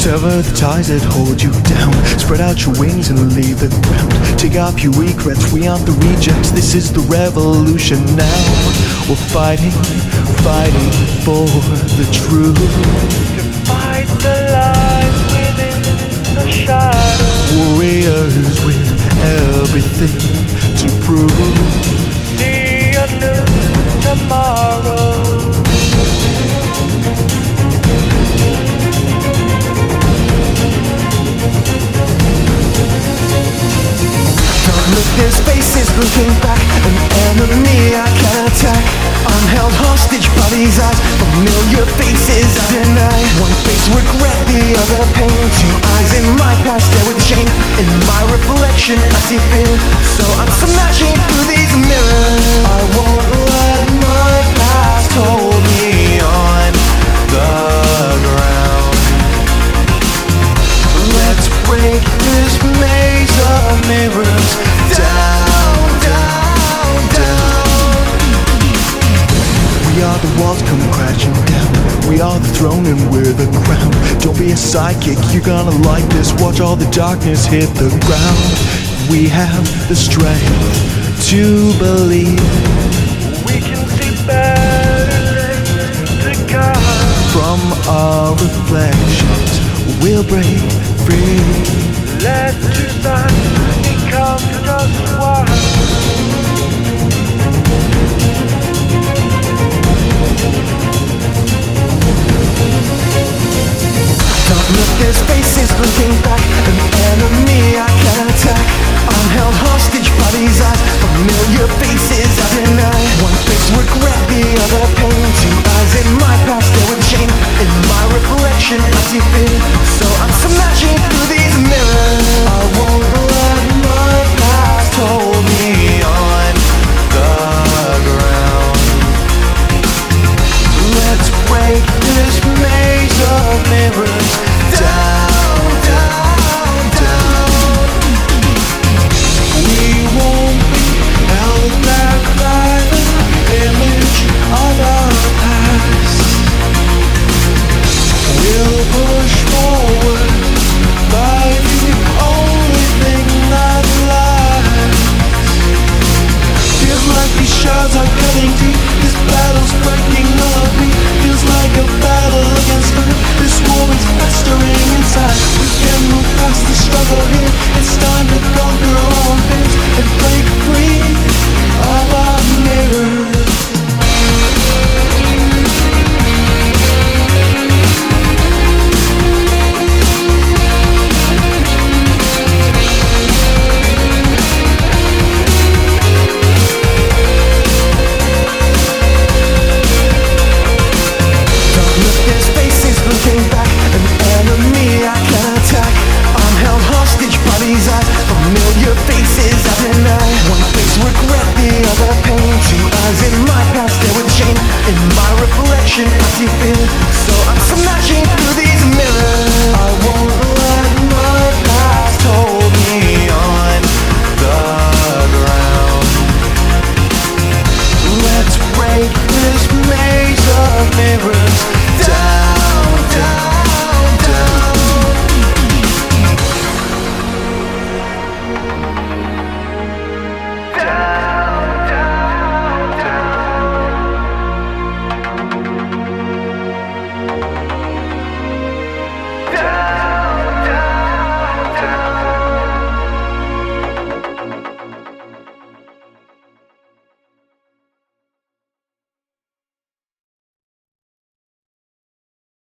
Sever the ties that hold you down. Spread out your wings and leave the ground. Take off your regrets, we aren't the rejects. This is the revolution now. We're fighting, fighting for the truth. To fight the lies within the shadows. Warriors with everything to prove. See a new tomorrow. Their faces looking back, an enemy I can't attack. Unheld hostage by these eyes, familiar faces I deny. One face regret, the other pain. Two eyes in my past, stare with shame. In my reflection I see fear, so I'm smashing through these mirrors. I won't let my past hold me on the ground. Let's break this maze of mirrors. Down, down, down. We are the walls come crashing down. We are the throne and we're the crown. Don't be a psychic, you're gonna like this. Watch all the darkness hit the ground. We have the strength to believe. We can see better to come. From our reflections we'll break free. Let truth become just one. Don't look, there's faces looking back. An enemy I can't attack. Unheld hostage by these eyes, familiar faces I deny. One face regret, the other pain. Two eyes in my past, stare with shame. In my reflection I see fear, so I'm smashing through these mirrors. I won't let my past hold me on the ground. Let's break this maze of mirrors. Down, down, down. We won't be held back by the image of our past. We'll push forward by the only thing that lasts. Feels like these shards are cutting deep. This battle's breaking our beat. Feels like a battle against earth. This war is festering inside. We can move past the struggle here. It's time to conquer our fears and break free of our mirrors. Looking back, an enemy I can't attack. Unheld hostage by these eyes, familiar faces I deny. One face regret, the other pain. Two eyes in my past, stare with shame. In my reflection I see fear, so I'm smashing through these mirrors. I won't let my past hold me on the ground. Let's break this maze of mirrors. Down, down, down. Down.